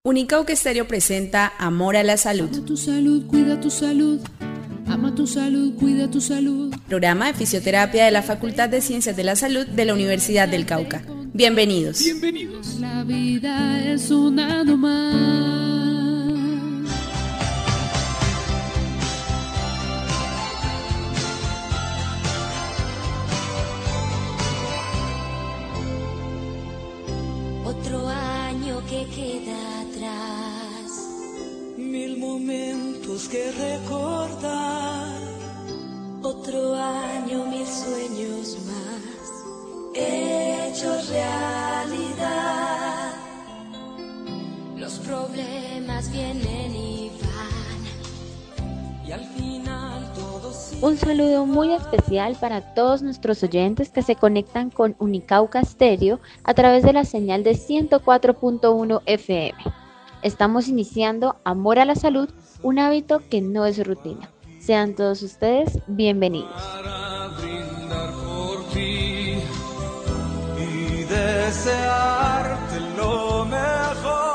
Unicauca Estéreo presenta Amor a la Salud. Ama tu salud, cuida tu salud. Ama tu salud, cuida tu salud. Programa de fisioterapia de la Facultad de Ciencias de la Salud de la Universidad del Cauca. Bienvenidos. Bienvenidos. La vida es una nomás. Otro año que queda atrás, mil momentos que recordar. Otro año, mil sueños más, hechos realidad. Los problemas vienen y van, y al final todos. Un saludo muy especial para todos nuestros oyentes que se conectan con Unicauca Estéreo a través de la señal de 104.1 FM. Estamos iniciando Amor a la Salud, un hábito que no es rutina. Sean todos ustedes bienvenidos. Para brindar por ti y desearte lo mejor.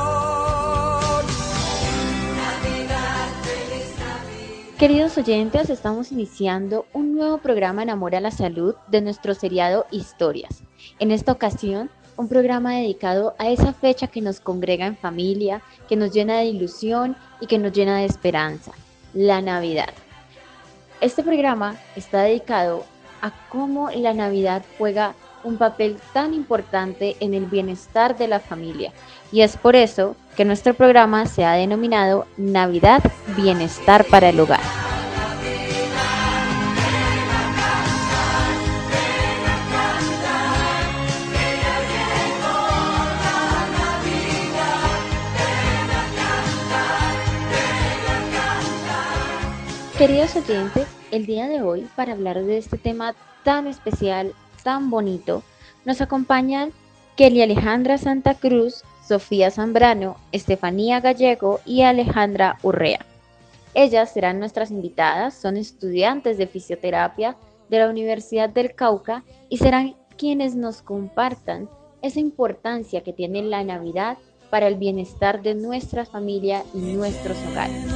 Queridos oyentes, estamos iniciando un nuevo programa en Amor a la Salud de nuestro seriado Historias. En esta ocasión, un programa dedicado a esa fecha que nos congrega en familia, que nos llena de ilusión y que nos llena de esperanza, la Navidad. Este programa está dedicado a cómo la Navidad juega un papel tan importante en el bienestar de la familia. Y es por eso que nuestro programa se ha denominado Navidad Bienestar para el Hogar. Queridos oyentes, el día de hoy, para hablar de este tema tan especial, tan bonito, nos acompañan Kelly Alejandra Santa Cruz, Sofía Zambrano, Estefanía Gallego y Alejandra Urrea. Ellas serán nuestras invitadas, son estudiantes de fisioterapia de la Universidad del Cauca y serán quienes nos compartan esa importancia que tiene la Navidad para el bienestar de nuestra familia y nuestros hogares.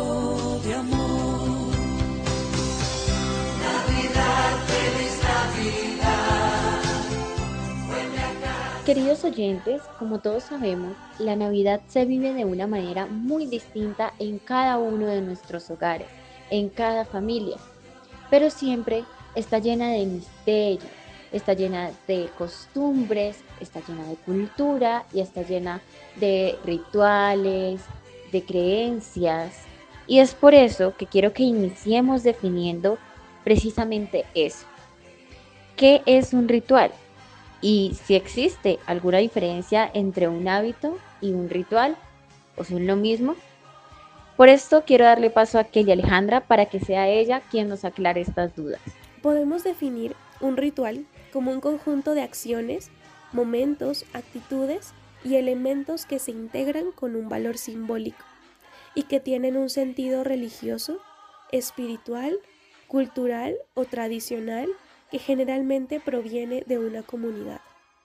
Queridos oyentes, como todos sabemos, la Navidad se vive de una manera muy distinta en cada uno de nuestros hogares, en cada familia, pero siempre está llena de misterio, está llena de costumbres, está llena de cultura y está llena de rituales, de creencias. Y es por eso que quiero que iniciemos definiendo precisamente eso. ¿Qué es un ritual? Y si existe alguna diferencia entre un hábito y un ritual, o son lo mismo. Por esto quiero darle paso a Kelly Alejandra para que sea ella quien nos aclare estas dudas. Podemos definir un ritual como un conjunto de acciones, momentos, actitudes y elementos que se integran con un valor simbólico y que tienen un sentido religioso, espiritual, cultural o tradicional que generalmente proviene de una comunidad.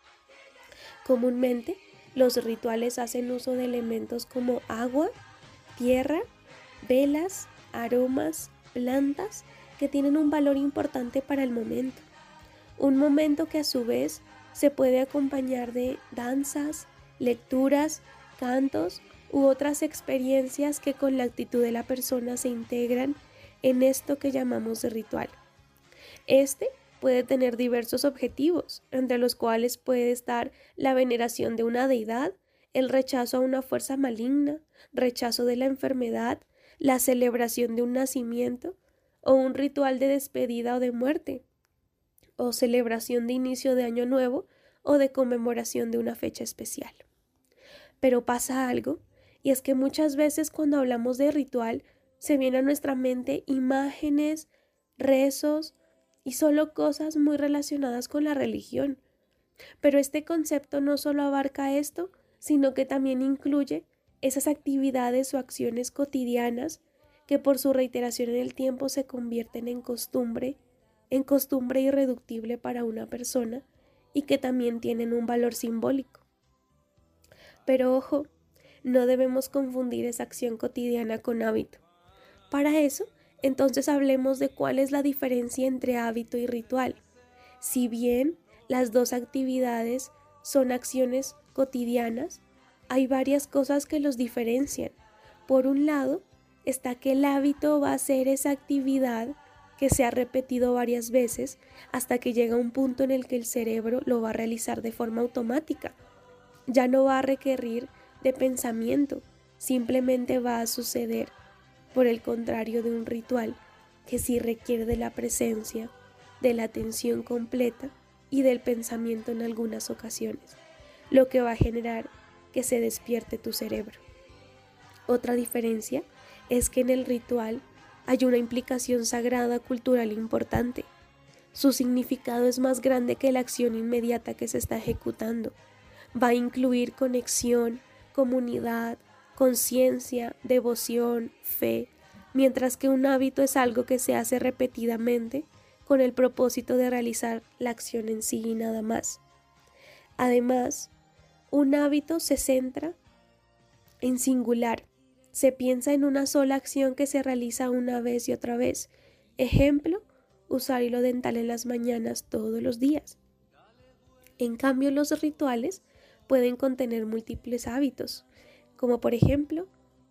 Comúnmente, los rituales hacen uso de elementos como agua, tierra, velas, aromas, plantas que tienen un valor importante para el momento. Un momento que a su vez se puede acompañar de danzas, lecturas, cantos u otras experiencias que con la actitud de la persona se integran en esto que llamamos de ritual. Este puede tener diversos objetivos, entre los cuales puede estar la veneración de una deidad, el rechazo a una fuerza maligna, rechazo de la enfermedad, la celebración de un nacimiento o un ritual de despedida o de muerte, o celebración de inicio de año nuevo o de conmemoración de una fecha especial. Pero pasa algo, y es que muchas veces cuando hablamos de ritual se vienen a nuestra mente imágenes, rezos, y solo cosas muy relacionadas con la religión. Pero este concepto no solo abarca esto, sino que también incluye esas actividades o acciones cotidianas que por su reiteración en el tiempo se convierten en costumbre irreductible para una persona y que también tienen un valor simbólico. Pero ojo, no debemos confundir esa acción cotidiana con hábito. Para eso, entonces hablemos de cuál es la diferencia entre hábito y ritual. Si bien las dos actividades son acciones cotidianas, hay varias cosas que los diferencian. Por un lado, está que el hábito va a ser esa actividad que se ha repetido varias veces hasta que llega un punto en el que el cerebro lo va a realizar de forma automática. Ya no va a requerir de pensamiento, simplemente va a suceder. Por el contrario de un ritual, que sí requiere de la presencia, de la atención completa y del pensamiento en algunas ocasiones, lo que va a generar que se despierte tu cerebro. Otra diferencia es que en el ritual hay una implicación sagrada cultural importante. Su significado es más grande que la acción inmediata que se está ejecutando. Va a incluir conexión, comunidad, conciencia, devoción, fe, mientras que un hábito es algo que se hace repetidamente con el propósito de realizar la acción en sí y nada más. Además, un hábito se centra en singular. Se piensa en una sola acción que se realiza una vez y otra vez. Ejemplo, usar hilo dental en las mañanas todos los días. En cambio, los rituales pueden contener múltiples hábitos, como por ejemplo,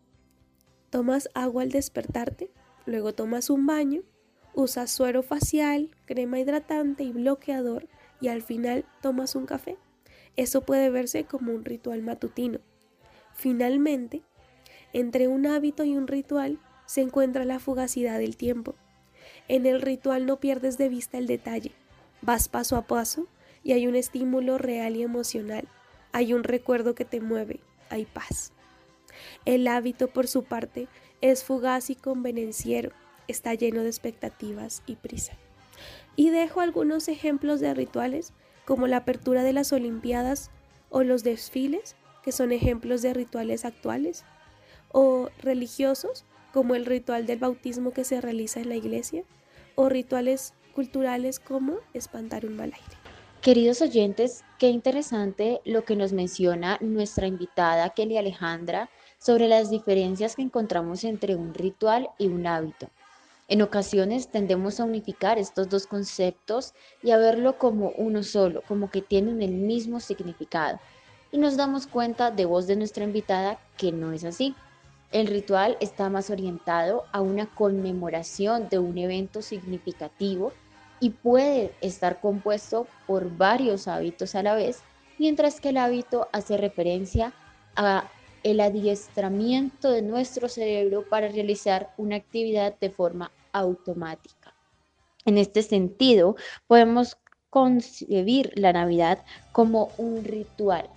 tomas agua al despertarte, luego tomas un baño, usas suero facial, crema hidratante y bloqueador y al final tomas un café. Eso puede verse como un ritual matutino. Finalmente, entre un hábito y un ritual se encuentra la fugacidad del tiempo. En el ritual no pierdes de vista el detalle, vas paso a paso y hay un estímulo real y emocional, hay un recuerdo que te mueve, hay paz. El hábito, por su parte, es fugaz y convenenciero, está lleno de expectativas y prisa. Y dejo algunos ejemplos de rituales, como la apertura de las Olimpiadas o los desfiles, que son ejemplos de rituales actuales, o religiosos, como el ritual del bautismo que se realiza en la iglesia, o rituales culturales como espantar un mal aire. Queridos oyentes, qué interesante lo que nos menciona nuestra invitada Kelly Alejandra sobre las diferencias que encontramos entre un ritual y un hábito. En ocasiones tendemos a unificar estos dos conceptos y a verlo como uno solo, como que tienen el mismo significado. Y nos damos cuenta de voz de nuestra invitada que no es así. El ritual está más orientado a una conmemoración de un evento significativo y puede estar compuesto por varios hábitos a la vez, mientras que el hábito hace referencia a el adiestramiento de nuestro cerebro para realizar una actividad de forma automática. En este sentido, podemos concebir la Navidad como un ritual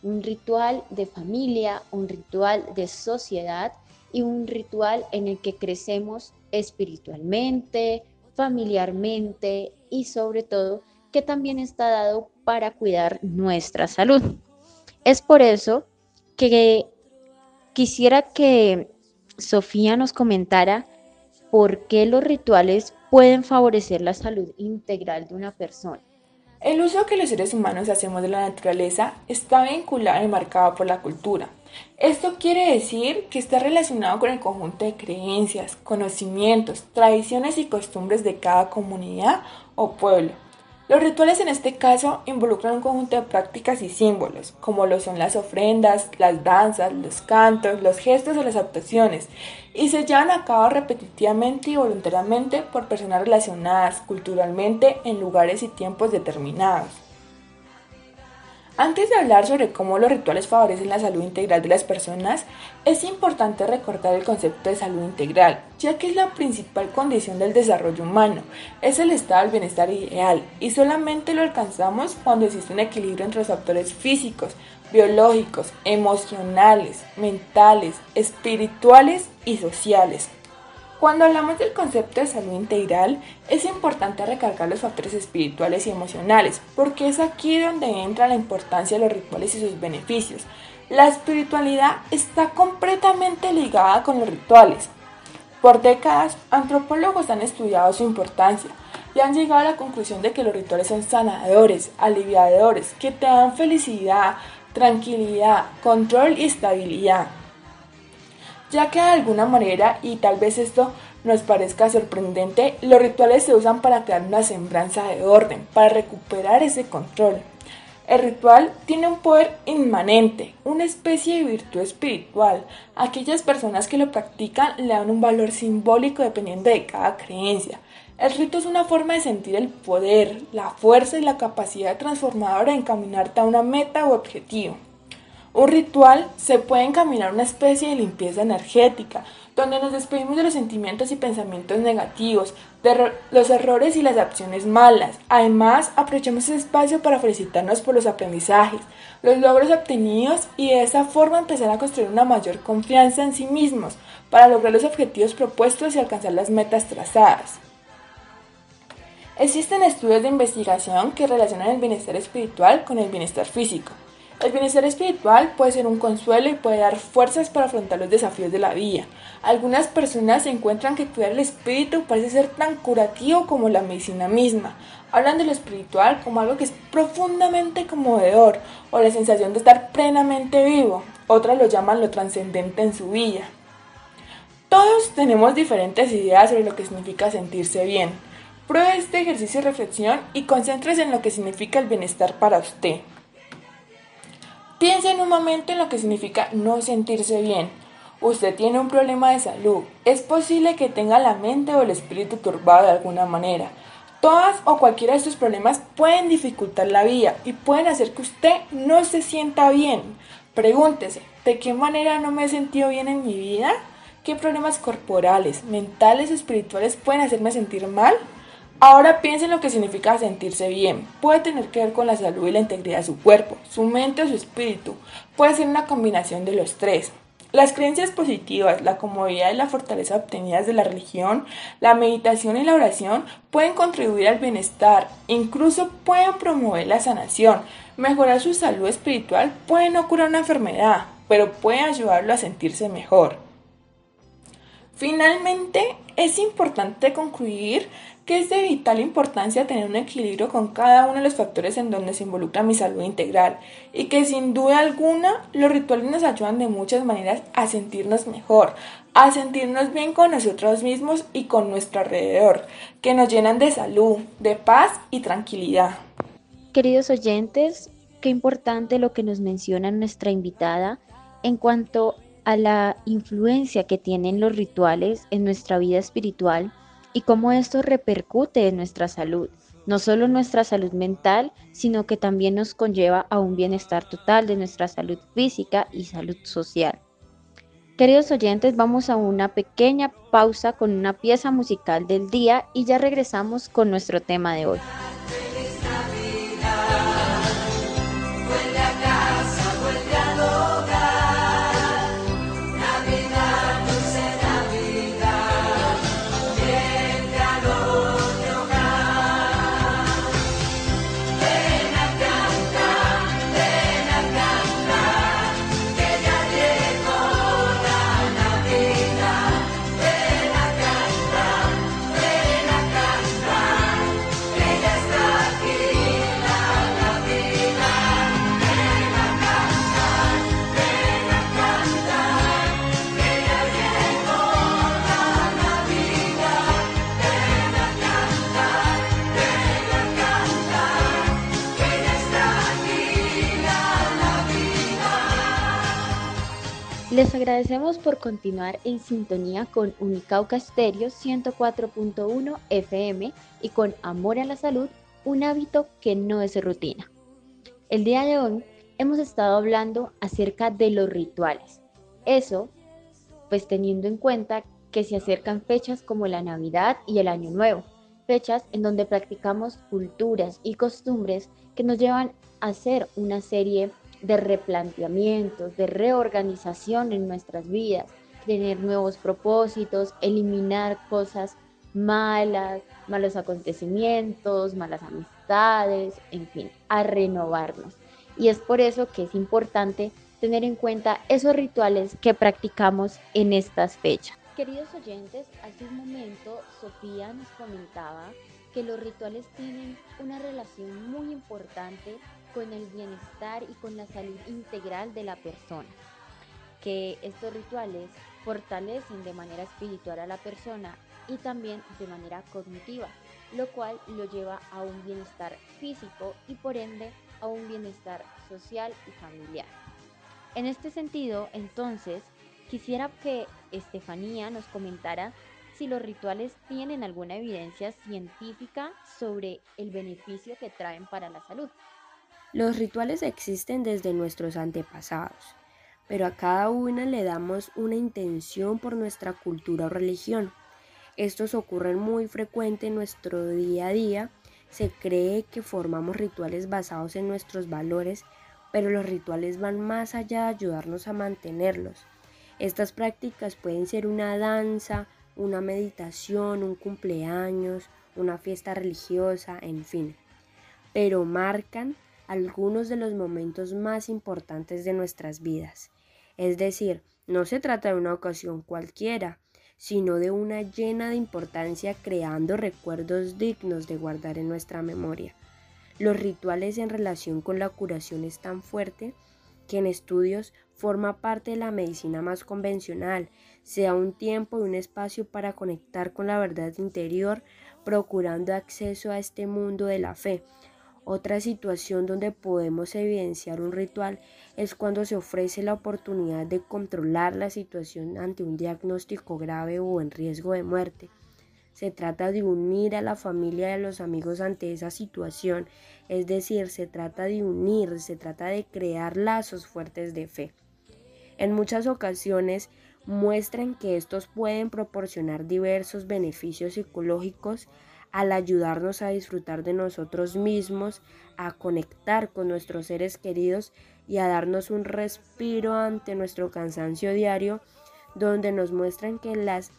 de familia, un ritual de sociedad y un ritual en el que crecemos espiritualmente, familiarmente y sobre todo que también está dado para cuidar nuestra salud. Es por eso que quisiera que Sofía nos comentara por qué los rituales pueden favorecer la salud integral de una persona. El uso que los seres humanos hacemos de la naturaleza está vinculado y marcado por la cultura. Esto quiere decir que está relacionado con el conjunto de creencias, conocimientos, tradiciones y costumbres de cada comunidad o pueblo. Los rituales en este caso involucran un conjunto de prácticas y símbolos, como lo son las ofrendas, las danzas, los cantos, los gestos o las actuaciones, y se llevan a cabo repetitivamente y voluntariamente por personas relacionadas culturalmente en lugares y tiempos determinados. Antes de hablar sobre cómo los rituales favorecen la salud integral de las personas, es importante recordar el concepto de salud integral, ya que es la principal condición del desarrollo humano, es el estado del bienestar ideal y solamente lo alcanzamos cuando existe un equilibrio entre los factores físicos, biológicos, emocionales, mentales, espirituales y sociales. Cuando hablamos del concepto de salud integral, es importante recalcar los factores espirituales y emocionales, porque es aquí donde entra la importancia de los rituales y sus beneficios. La espiritualidad está completamente ligada con los rituales. Por décadas, antropólogos han estudiado su importancia y han llegado a la conclusión de que los rituales son sanadores, aliviadores, que te dan felicidad, tranquilidad, control y estabilidad. Ya que de alguna manera, y tal vez esto nos parezca sorprendente, los rituales se usan para crear una semblanza de orden, para recuperar ese control. El ritual tiene un poder inmanente, una especie de virtud espiritual. Aquellas personas que lo practican le dan un valor simbólico dependiendo de cada creencia. El rito es una forma de sentir el poder, la fuerza y la capacidad transformadora de encaminarte a una meta u objetivo. Un ritual se puede encaminar a una especie de limpieza energética, donde nos despedimos de los sentimientos y pensamientos negativos, de los errores y las acciones malas. Además, aprovechamos ese espacio para felicitarnos por los aprendizajes, los logros obtenidos y de esa forma empezar a construir una mayor confianza en sí mismos para lograr los objetivos propuestos y alcanzar las metas trazadas. Existen estudios de investigación que relacionan el bienestar espiritual con el bienestar físico. El bienestar espiritual puede ser un consuelo y puede dar fuerzas para afrontar los desafíos de la vida. Algunas personas encuentran que cuidar el espíritu parece ser tan curativo como la medicina misma. Hablan de lo espiritual como algo que es profundamente conmovedor o la sensación de estar plenamente vivo. Otras lo llaman lo trascendente en su vida. Todos tenemos diferentes ideas sobre lo que significa sentirse bien. Pruebe este ejercicio de reflexión y concéntrese en lo que significa el bienestar para usted. Piense en un momento en lo que significa no sentirse bien. Usted tiene un problema de salud. Es posible que tenga la mente o el espíritu turbado de alguna manera. Todas o cualquiera de estos problemas pueden dificultar la vida y pueden hacer que usted no se sienta bien. Pregúntese, ¿de qué manera no me he sentido bien en mi vida? ¿Qué problemas corporales, mentales o espirituales pueden hacerme sentir mal? Ahora piense en lo que significa sentirse bien. Puede tener que ver con la salud y la integridad de su cuerpo, su mente o su espíritu. Puede ser una combinación de los tres. Las creencias positivas, la comodidad y la fortaleza obtenidas de la religión, la meditación y la oración pueden contribuir al bienestar. Incluso pueden promover la sanación. Mejorar su salud espiritual puede no curar una enfermedad, pero puede ayudarlo a sentirse mejor. Finalmente, es importante concluir que es de vital importancia tener un equilibrio con cada uno de los factores en donde se involucra mi salud integral y que sin duda alguna los rituales nos ayudan de muchas maneras a sentirnos mejor, a sentirnos bien con nosotros mismos y con nuestro alrededor, que nos llenan de salud, de paz y tranquilidad. Queridos oyentes, qué importante lo que nos menciona nuestra invitada en cuanto a la influencia que tienen los rituales en nuestra vida espiritual y cómo esto repercute en nuestra salud, no solo nuestra salud mental, sino que también nos conlleva a un bienestar total de nuestra salud física y salud social. Queridos oyentes, vamos a una pequeña pausa con una pieza musical del día y ya regresamos con nuestro tema de hoy. Les agradecemos por continuar en sintonía con Unicauca Estéreo 104.1 FM y con Amor a la Salud, un hábito que no es rutina. El día de hoy hemos estado hablando acerca de los rituales. Eso, pues teniendo en cuenta que se acercan fechas como la Navidad y el Año Nuevo, fechas en donde practicamos culturas y costumbres que nos llevan a hacer una serie de replanteamientos, de reorganización en nuestras vidas, tener nuevos propósitos, eliminar cosas malas, malos acontecimientos, malas amistades, en fin, a renovarnos. Y es por eso que es importante tener en cuenta esos rituales que practicamos en estas fechas. Queridos oyentes, hace un momento Sofía nos comentaba que los rituales tienen una relación muy importante con el bienestar y con la salud integral de la persona, que estos rituales fortalecen de manera espiritual a la persona y también de manera cognitiva, lo cual lo lleva a un bienestar físico y por ende a un bienestar social y familiar. En este sentido, entonces, quisiera que Estefanía nos comentara si los rituales tienen alguna evidencia científica sobre el beneficio que traen para la salud. Los rituales existen desde nuestros antepasados, pero a cada uno le damos una intención por nuestra cultura o religión. Estos ocurren muy frecuente en nuestro día a día. Se cree que formamos rituales basados en nuestros valores, pero los rituales van más allá de ayudarnos a mantenerlos. Estas prácticas pueden ser una danza, una meditación, un cumpleaños, una fiesta religiosa, en fin, pero marcan algunos de los momentos más importantes de nuestras vidas. Es decir, no se trata de una ocasión cualquiera, sino de una llena de importancia, creando recuerdos dignos de guardar en nuestra memoria. Los rituales en relación con la curación es tan fuerte que en estudios forma parte de la medicina más convencional, sea un tiempo y un espacio para conectar con la verdad interior, procurando acceso a este mundo de la fe. Otra situación donde podemos evidenciar un ritual es cuando se ofrece la oportunidad de controlar la situación ante un diagnóstico grave o en riesgo de muerte. Se trata de unir a la familia y a los amigos ante esa situación, es decir, se trata de unir, se trata de crear lazos fuertes de fe. En muchas ocasiones muestran que estos pueden proporcionar diversos beneficios psicológicos al ayudarnos a disfrutar de nosotros mismos, a conectar con nuestros seres queridos y a darnos un respiro ante nuestro cansancio diario, donde nos muestran que las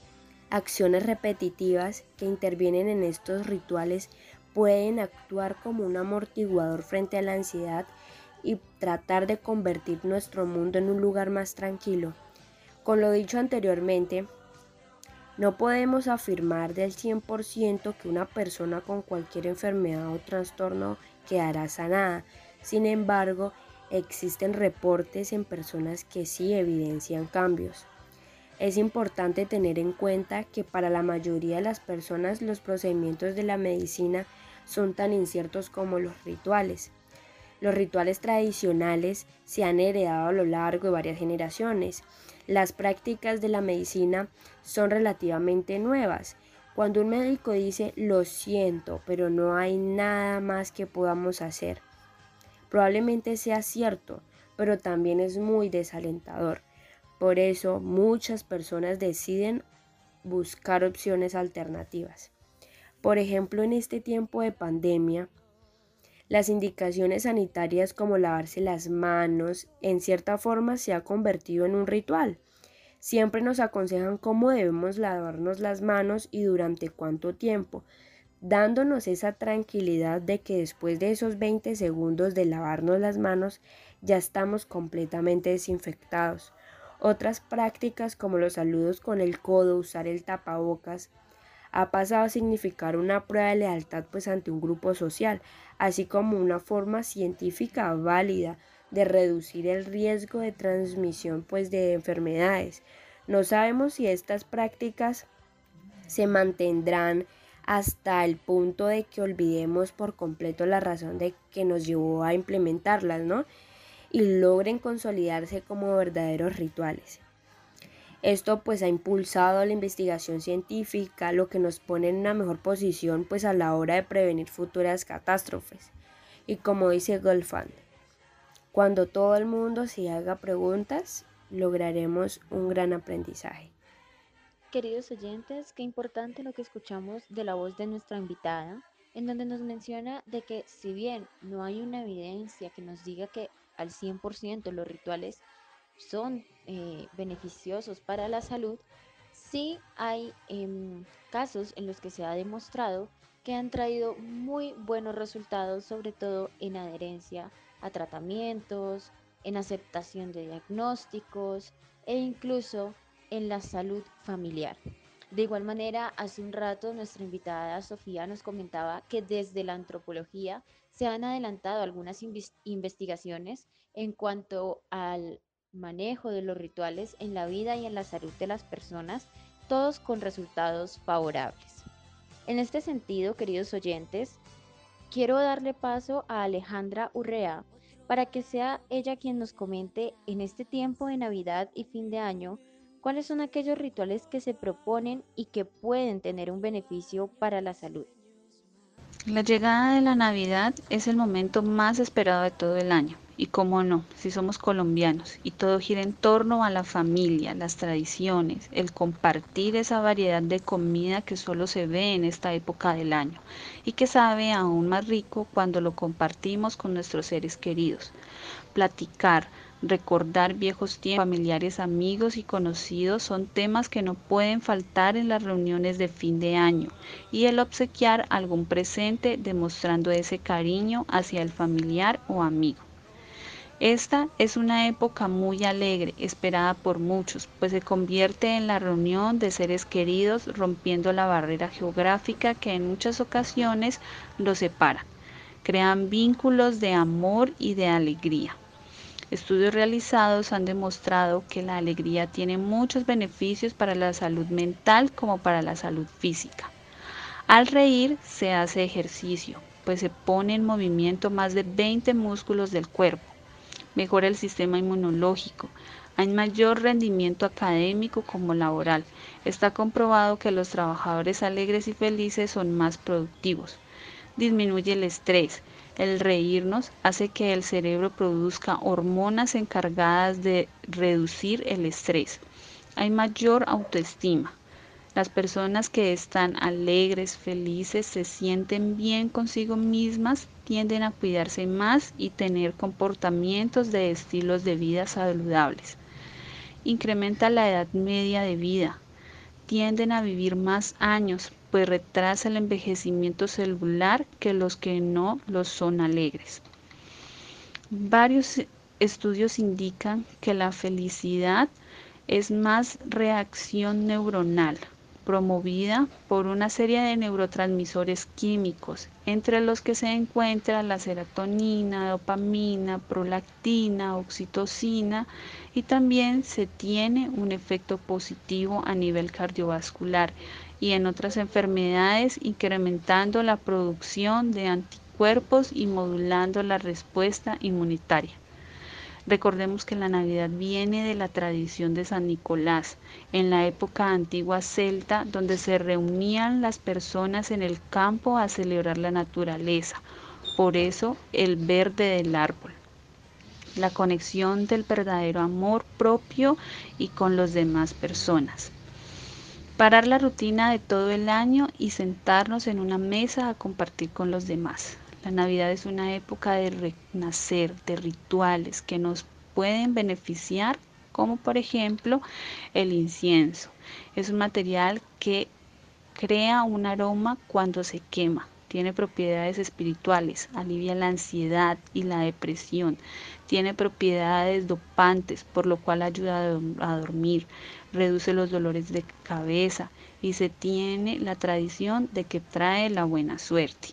acciones repetitivas que intervienen en estos rituales pueden actuar como un amortiguador frente a la ansiedad y tratar de convertir nuestro mundo en un lugar más tranquilo. Con lo dicho anteriormente, no podemos afirmar del 100% que una persona con cualquier enfermedad o trastorno quedará sanada. Sin embargo, existen reportes en personas que sí evidencian cambios. Es importante tener en cuenta que para la mayoría de las personas los procedimientos de la medicina son tan inciertos como los rituales. Los rituales tradicionales se han heredado a lo largo de varias generaciones. Las prácticas de la medicina son relativamente nuevas. Cuando un médico dice "lo siento, pero no hay nada más que podamos hacer", probablemente sea cierto, pero también es muy desalentador. Por eso muchas personas deciden buscar opciones alternativas. Por ejemplo, en este tiempo de pandemia, las indicaciones sanitarias como lavarse las manos, en cierta forma se ha convertido en un ritual. Siempre nos aconsejan cómo debemos lavarnos las manos y durante cuánto tiempo, dándonos esa tranquilidad de que después de esos 20 segundos de lavarnos las manos ya estamos completamente desinfectados. Otras prácticas como los saludos con el codo, usar el tapabocas, ha pasado a significar una prueba de lealtad ante un grupo social, así como una forma científica válida de reducir el riesgo de transmisión de enfermedades. No sabemos si estas prácticas se mantendrán hasta el punto de que olvidemos por completo la razón de que nos llevó a implementarlas, ¿no? Y logren consolidarse como verdaderos rituales. Esto ha impulsado la investigación científica, lo que nos pone en una mejor posición a la hora de prevenir futuras catástrofes. Y como dice Goldfand, cuando todo el mundo se haga preguntas, lograremos un gran aprendizaje. Queridos oyentes, qué importante lo que escuchamos de la voz de nuestra invitada, en donde nos menciona de que si bien no hay una evidencia que nos diga que al 100% los rituales son beneficiosos para la salud, sí hay casos en los que se ha demostrado que han traído muy buenos resultados, sobre todo en adherencia a tratamientos, en aceptación de diagnósticos e incluso en la salud familiar. De igual manera, hace un rato nuestra invitada Sofía nos comentaba que desde la antropología se han adelantado algunas investigaciones en cuanto al manejo de los rituales en la vida y en la salud de las personas, todos con resultados favorables. En este sentido, queridos oyentes, quiero darle paso a Alejandra Urrea para que sea ella quien nos comente en este tiempo de Navidad y fin de año cuáles son aquellos rituales que se proponen y que pueden tener un beneficio para la salud. La llegada de la Navidad es el momento más esperado de todo el año. Y cómo no, si somos colombianos y todo gira en torno a la familia, las tradiciones, el compartir esa variedad de comida que solo se ve en esta época del año y que sabe aún más rico cuando lo compartimos con nuestros seres queridos. Platicar, recordar viejos tiempos, familiares, amigos y conocidos son temas que no pueden faltar en las reuniones de fin de año y el obsequiar algún presente demostrando ese cariño hacia el familiar o amigo. Esta es una época muy alegre, esperada por muchos, pues se convierte en la reunión de seres queridos, rompiendo la barrera geográfica que en muchas ocasiones los separa. Crean vínculos de amor y de alegría. Estudios realizados han demostrado que la alegría tiene muchos beneficios para la salud mental como para la salud física. Al reír se hace ejercicio, pues se pone en movimiento más de 20 músculos del cuerpo. Mejora el sistema inmunológico. Hay mayor rendimiento académico como laboral. Está comprobado que los trabajadores alegres y felices son más productivos. Disminuye el estrés. El reírnos hace que el cerebro produzca hormonas encargadas de reducir el estrés. Hay mayor autoestima. Las personas que están alegres, felices, se sienten bien consigo mismas, tienden a cuidarse más y tener comportamientos de estilos de vida saludables. Incrementa la edad media de vida. Tienden a vivir más años, pues retrasa el envejecimiento celular que los que no lo son alegres. Varios estudios indican que la felicidad es más reacción neuronal, promovida por una serie de neurotransmisores químicos, entre los que se encuentra la serotonina, dopamina, prolactina, oxitocina, y también se tiene un efecto positivo a nivel cardiovascular y en otras enfermedades, incrementando la producción de anticuerpos y modulando la respuesta inmunitaria. Recordemos que la Navidad viene de la tradición de San Nicolás, en la época antigua celta, donde se reunían las personas en el campo a celebrar la naturaleza. Por eso el verde del árbol, la conexión del verdadero amor propio y con las demás personas. Parar la rutina de todo el año y sentarnos en una mesa a compartir con los demás. La Navidad es una época de renacer, de rituales que nos pueden beneficiar, como por ejemplo el incienso. Es un material que crea un aroma cuando se quema. Tiene propiedades espirituales, alivia la ansiedad y la depresión. Tiene propiedades dopantes, por lo cual ayuda a dormir, reduce los dolores de cabeza y se tiene la tradición de que trae la buena suerte.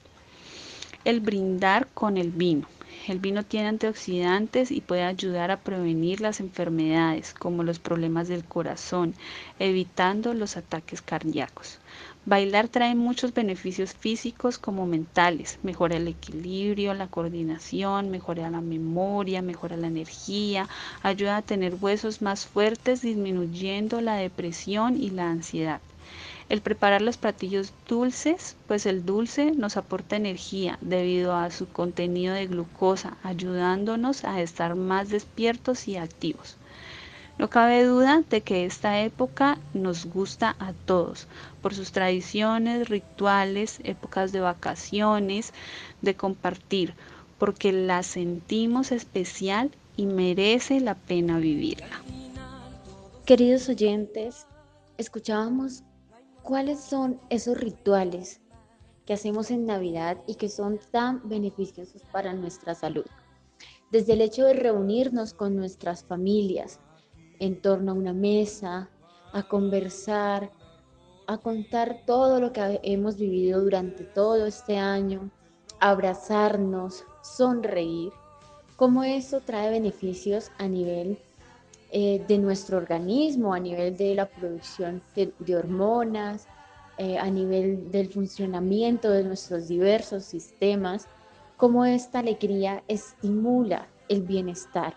El brindar con el vino. El vino tiene antioxidantes y puede ayudar a prevenir las enfermedades como los problemas del corazón, evitando los ataques cardíacos. Bailar trae muchos beneficios físicos como mentales. Mejora el equilibrio, la coordinación, mejora la memoria, mejora la energía, ayuda a tener huesos más fuertes, disminuyendo la depresión y la ansiedad. El preparar los platillos dulces, pues el dulce nos aporta energía debido a su contenido de glucosa, ayudándonos a estar más despiertos y activos. No cabe duda de que esta época nos gusta a todos, por sus tradiciones, rituales, épocas de vacaciones, de compartir, porque la sentimos especial y merece la pena vivirla. Queridos oyentes, escuchábamos cuáles son esos rituales que hacemos en Navidad y que son tan beneficiosos para nuestra salud. Desde el hecho de reunirnos con nuestras familias en torno a una mesa, a conversar, a contar todo lo que hemos vivido durante todo este año, abrazarnos, sonreír, cómo esto trae beneficios a nivel de nuestro organismo, a nivel de la producción de hormonas, a nivel del funcionamiento de nuestros diversos sistemas, cómo esta alegría estimula el bienestar.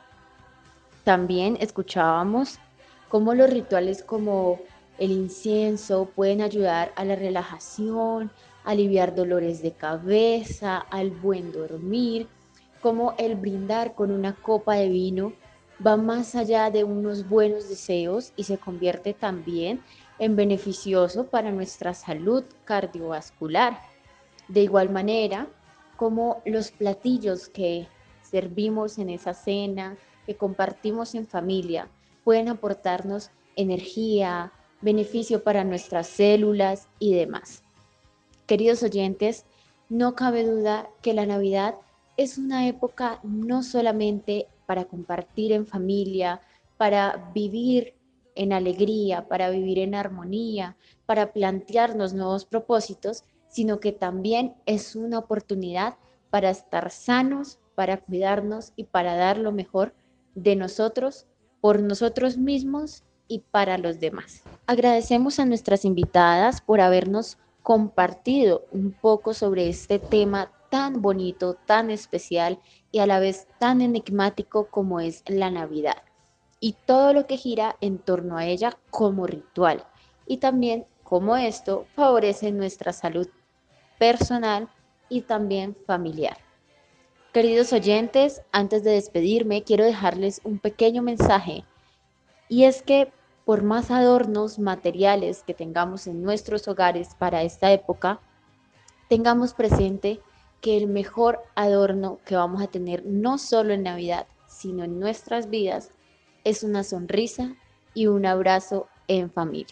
También escuchábamos cómo los rituales como el incienso pueden ayudar a la relajación, aliviar dolores de cabeza, al buen dormir, cómo el brindar con una copa de vino va más allá de unos buenos deseos y se convierte también en beneficioso para nuestra salud cardiovascular. De igual manera, como los platillos que servimos en esa cena, que compartimos en familia, pueden aportarnos energía, beneficio para nuestras células y demás. Queridos oyentes, no cabe duda que la Navidad es una época no solamente para compartir en familia, para vivir en alegría, para vivir en armonía, para plantearnos nuevos propósitos, sino que también es una oportunidad para estar sanos, para cuidarnos y para dar lo mejor de nosotros, por nosotros mismos y para los demás. Agradecemos a nuestras invitadas por habernos compartido un poco sobre este tema tan bonito, tan especial y a la vez tan enigmático como es la Navidad y todo lo que gira en torno a ella como ritual y también cómo esto favorece nuestra salud personal y también familiar. Queridos oyentes, antes de despedirme quiero dejarles un pequeño mensaje y es que por más adornos materiales que tengamos en nuestros hogares para esta época, tengamos presente que el mejor adorno que vamos a tener no solo en Navidad, sino en nuestras vidas, es una sonrisa y un abrazo en familia.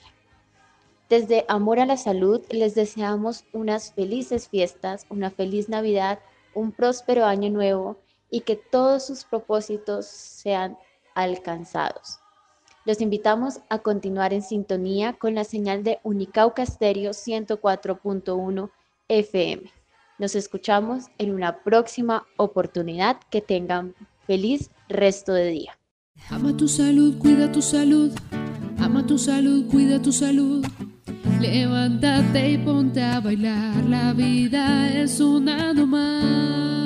Desde Amor a la Salud les deseamos unas felices fiestas, una feliz Navidad, un próspero año nuevo y que todos sus propósitos sean alcanzados. Los invitamos a continuar en sintonía con la señal de Unicauca Estéreo 104.1 FM. Nos escuchamos en una próxima oportunidad. Que tengan feliz resto de día. Ama tu salud, cuida tu salud. Ama tu salud, cuida tu salud. Levántate y ponte a bailar. La vida es una nomás.